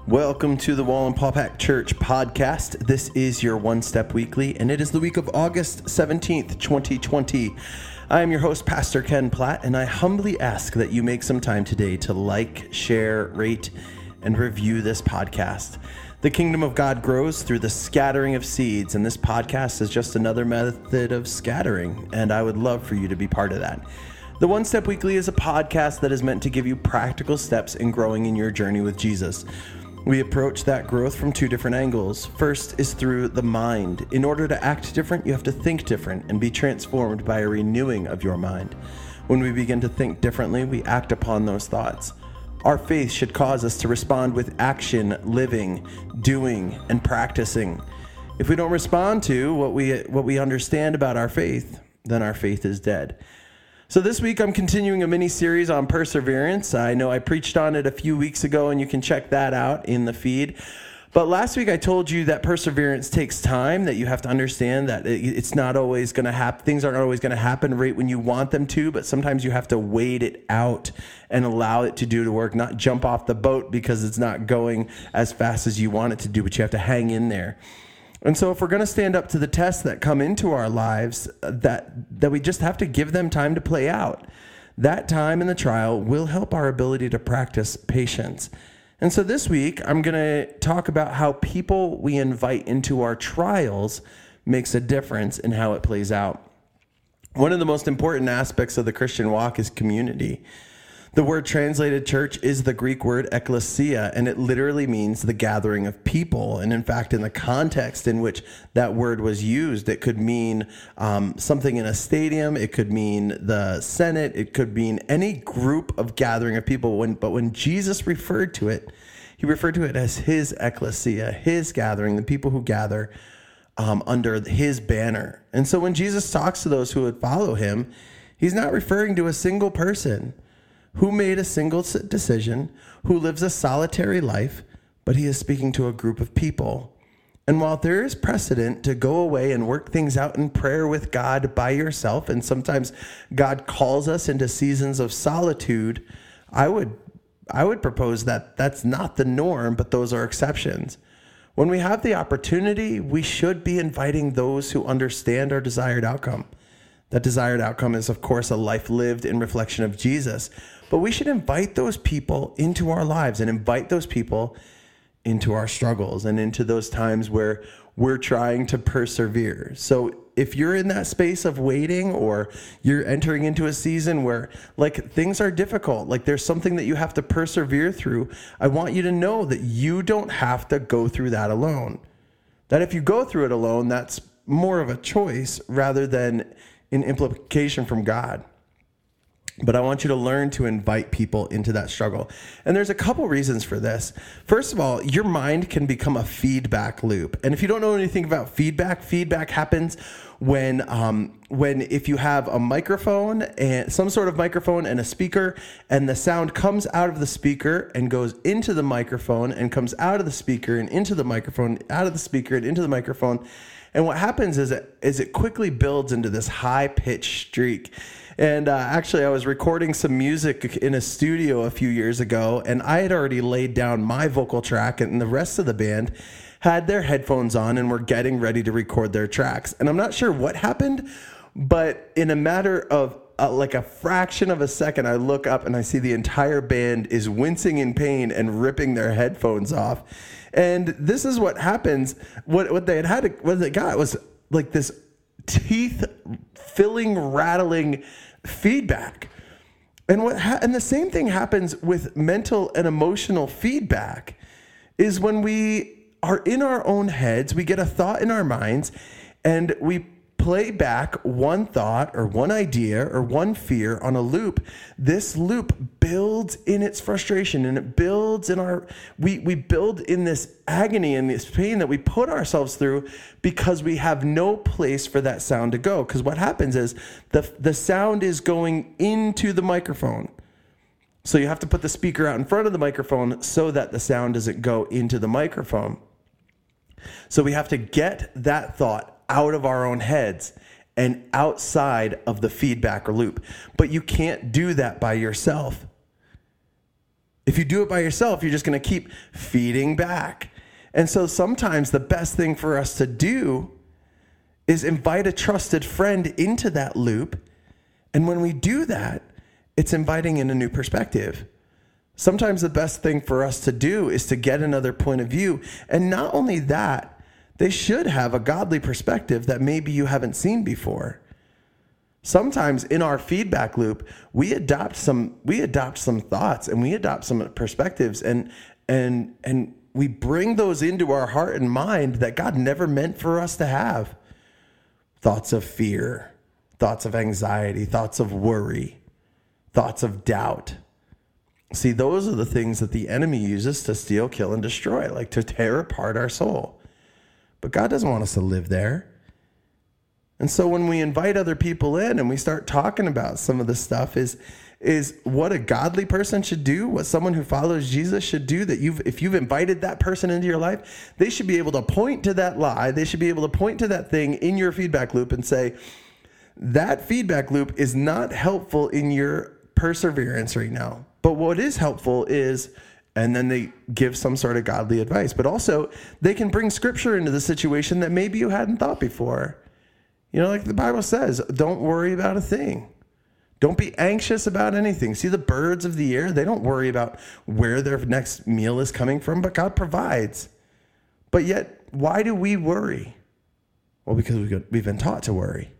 Welcome to the Wallenpaupack Church podcast. This is your One Step Weekly, and it is the week of August 17th, 2020. I am your host, Pastor Ken Platt, and I humbly ask that you make some time today to like, share, rate, and review this podcast. The kingdom of God grows through the scattering of seeds, and this podcast is just another method of scattering, and I would love for you to be part of that. The One Step Weekly is a podcast that is meant to give you practical steps in growing in your journey with Jesus. We approach that growth from two different angles. First is through the mind. In order to act different, you have to think different and be transformed by a renewing of your mind. When we begin to think differently, we act upon those thoughts. Our faith should cause us to respond with action, living, doing, and practicing. If we don't respond to what we understand about our faith, then our faith is dead. So this week I'm continuing a mini-series on perseverance. I know I preached on it a few weeks ago, and you can check that out in the feed. But last week I told you that perseverance takes time, that you have to understand that it's not always going to happen. Things aren't always going to happen right when you want them to, but sometimes you have to wait it out and allow it to do the work, not jump off the boat because it's not going as fast as you want it to do, but you have to hang in there. And so if we're going to stand up to the tests that come into our lives, that we just have to give them time to play out. That time in the trial will help our ability to practice patience. And so this week, I'm going to talk about how people we invite into our trials makes a difference in how it plays out. One of the most important aspects of the Christian walk is community. The word translated church is the Greek word ekklesia, and it literally means the gathering of people. And in fact, in the context in which that word was used, it could mean something in a stadium, it could mean the Senate, it could mean any group of gathering of people. But when Jesus referred to it, he referred to it as his ekklesia, his gathering, the people who gather under his banner. And so when Jesus talks to those who would follow him, he's not referring to a single person who made a single decision, who lives a solitary life, but he is speaking to a group of people. And while there is precedent to go away and work things out in prayer with God by yourself, and sometimes God calls us into seasons of solitude, I would propose that that's not the norm, but those are exceptions. When we have the opportunity, we should be inviting those who understand our desired outcome. That desired outcome is, of course, a life lived in reflection of Jesus. But we should invite those people into our lives and invite those people into our struggles and into those times where we're trying to persevere. So if you're in that space of waiting, or you're entering into a season where things are difficult, there's something that you have to persevere through, I want you to know that you don't have to go through that alone. That if you go through it alone, that's more of a choice rather than an implication from God. But I want you to learn to invite people into that struggle. And there's a couple reasons for this. First of all, your mind can become a feedback loop. And if you don't know anything about feedback happens when if you have a microphone and some sort of microphone and a speaker, and the sound comes out of the speaker and goes into the microphone and comes out of the speaker and into the microphone, out of the speaker and into the microphone. And what happens is it quickly builds into this high-pitched streak. And actually, I was recording some music in a studio a few years ago, and I had already laid down my vocal track, and the rest of the band had their headphones on and were getting ready to record their tracks. And I'm not sure what happened, but in a matter of a fraction of a second, I look up and I see the entire band is wincing in pain and ripping their headphones off. And this is what happens. What they got was this teeth-filling, rattling feedback. And the same thing happens with mental and emotional feedback. Is when we are in our own heads, we get a thought in our minds, and we play back one thought or one idea or one fear on a loop. This loop builds in its frustration, and it builds in we build in this agony and this pain that we put ourselves through because we have no place for that sound to go. Because what happens is the sound is going into the microphone. So you have to put the speaker out in front of the microphone so that the sound doesn't go into the microphone. So we have to get that thought out of our own heads and outside of the feedback or loop. But you can't do that by yourself. If you do it by yourself, you're just going to keep feeding back. And so sometimes the best thing for us to do is invite a trusted friend into that loop. And when we do that, it's inviting in a new perspective. Sometimes the best thing for us to do is to get another point of view. And not only that, they should have a godly perspective that maybe you haven't seen before. Sometimes in our feedback loop, we adopt some thoughts and we adopt some perspectives and we bring those into our heart and mind that God never meant for us to have. Thoughts of fear, thoughts of anxiety, thoughts of worry, thoughts of doubt. See, those are the things that the enemy uses to steal, kill, and destroy, like to tear apart our soul. But God doesn't want us to live there. And so when we invite other people in and we start talking about some of this stuff is what a godly person should do, what someone who follows Jesus should do, that if you've invited that person into your life, they should be able to point to that lie. They should be able to point to that thing in your feedback loop and say, that feedback loop is not helpful in your perseverance right now. But what is helpful is, and then they give some sort of godly advice, but also they can bring scripture into the situation that maybe you hadn't thought before. You know, like the Bible says, don't worry about a thing. Don't be anxious about anything. See the birds of the air? They don't worry about where their next meal is coming from, but God provides. But yet, why do we worry? Well, because we've been taught to worry.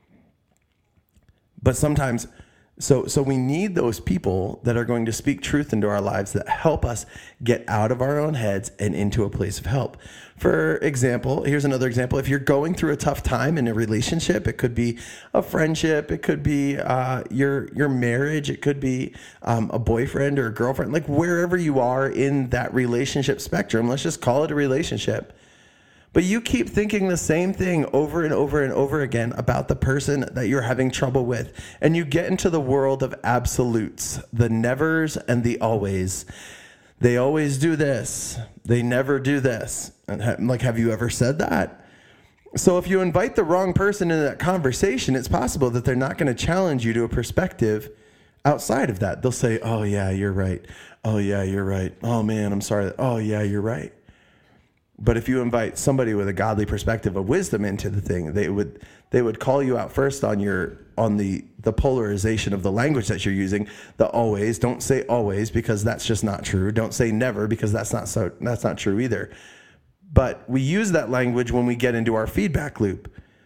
But sometimes, so we need those people that are going to speak truth into our lives that help us get out of our own heads and into a place of help. For example, here's another example. If you're going through a tough time in a relationship, it could be a friendship, it could be your marriage, it could be a boyfriend or a girlfriend, like wherever you are in that relationship spectrum, let's just call it a relationship. But you keep thinking the same thing over and over and over again about the person that you're having trouble with. And you get into the world of absolutes, the nevers and the always. They always do this. They never do this. And have you ever said that? So if you invite the wrong person into that conversation, it's possible that they're not going to challenge you to a perspective outside of that. They'll say, oh yeah, you're right. Oh yeah, you're right. Oh man, I'm sorry. Oh yeah, you're right. But if you invite somebody with a godly perspective of wisdom into the thing, they would call you out first on the polarization of the language that you're using. The always, don't say always because that's just not true. Don't say never because that's not true either. But we use that language when we get into our feedback loop.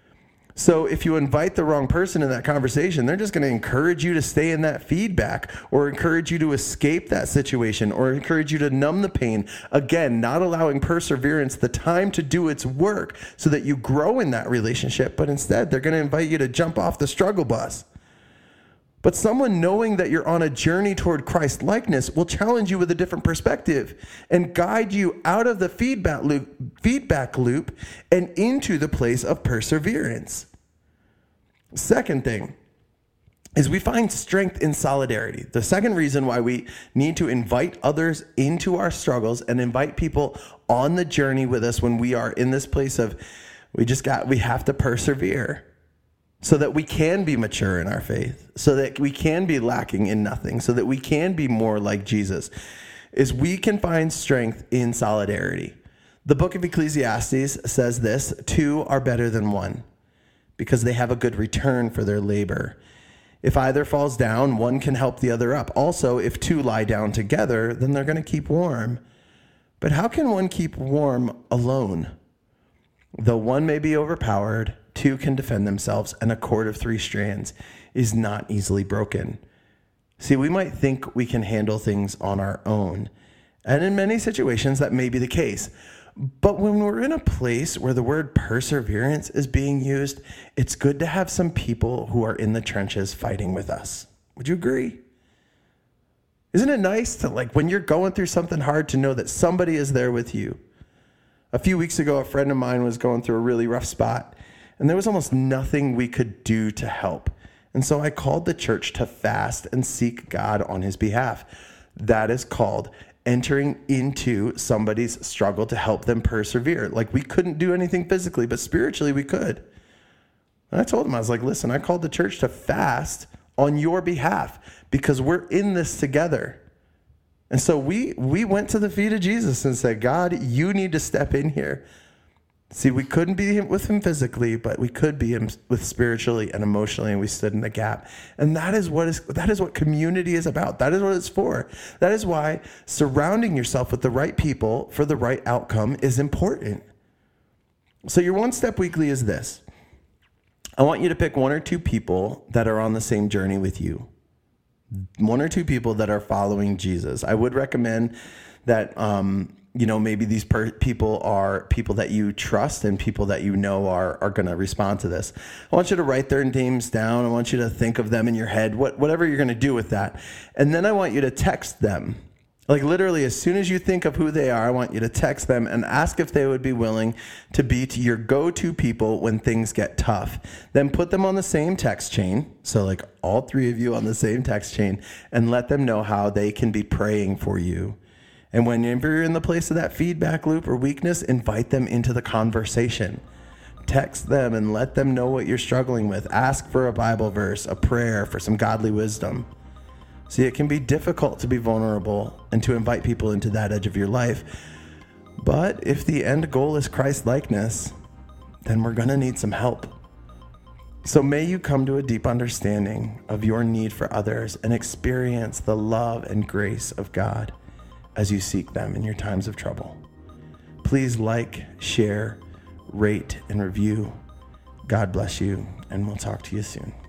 So if you invite the wrong person in that conversation, they're just going to encourage you to stay in that feedback or encourage you to escape that situation or encourage you to numb the pain. Again, not allowing perseverance the time to do its work so that you grow in that relationship, but instead they're going to invite you to jump off the struggle bus. But someone knowing that you're on a journey toward Christ likeness will challenge you with a different perspective and guide you out of the feedback loop and into the place of perseverance. Second thing is we find strength in solidarity. The second reason why we need to invite others into our struggles and invite people on the journey with us when we are in this place of we have to persevere. So that we can be mature in our faith, so that we can be lacking in nothing, so that we can be more like Jesus, is we can find strength in solidarity. The book of Ecclesiastes says this, 2 are better than 1 because they have a good return for their labor. If either falls down, one can help the other up. Also, if 2 lie down together, then they're going to keep warm. But how can one keep warm alone? Though one may be overpowered, 2 can defend themselves, and a cord of 3 strands is not easily broken. See, we might think we can handle things on our own, and in many situations that may be the case. But when we're in a place where the word perseverance is being used, it's good to have some people who are in the trenches fighting with us. Would you agree? Isn't it nice to, when you're going through something hard, to know that somebody is there with you? A few weeks ago, a friend of mine was going through a really rough spot, and there was almost nothing we could do to help. And so I called the church to fast and seek God on his behalf. That is called entering into somebody's struggle to help them persevere. We couldn't do anything physically, but spiritually we could. And I told him, I was like, listen, I called the church to fast on your behalf because we're in this together. And so we went to the feet of Jesus and said, God, you need to step in here. See, we couldn't be with him physically, but we could be him with spiritually and emotionally, and we stood in the gap. And that is what community is about. That is what it's for. That is why surrounding yourself with the right people for the right outcome is important. So your One Step Weekly is this. I want you to pick one or two people that are on the same journey with you. One or two people that are following Jesus. I would recommend that, maybe these people are people that you trust and people that you know are going to respond to this. I want you to write their names down. I want you to think of them in your head, whatever you're going to do with that. And then I want you to text them. Like literally, as soon as you think of who they are, I want you to text them and ask if they would be willing to be your go-to people when things get tough. Then put them on the same text chain. So like all three of you on the same text chain, and let them know how they can be praying for you. And whenever you're in the place of that feedback loop or weakness, invite them into the conversation. Text them and let them know what you're struggling with. Ask for a Bible verse, a prayer, for some godly wisdom. See, it can be difficult to be vulnerable and to invite people into that edge of your life. But if the end goal is Christ-likeness, then we're going to need some help. So may you come to a deep understanding of your need for others and experience the love and grace of God as you seek them in your times of trouble. Please like, share, rate, and review. God bless you, and we'll talk to you soon.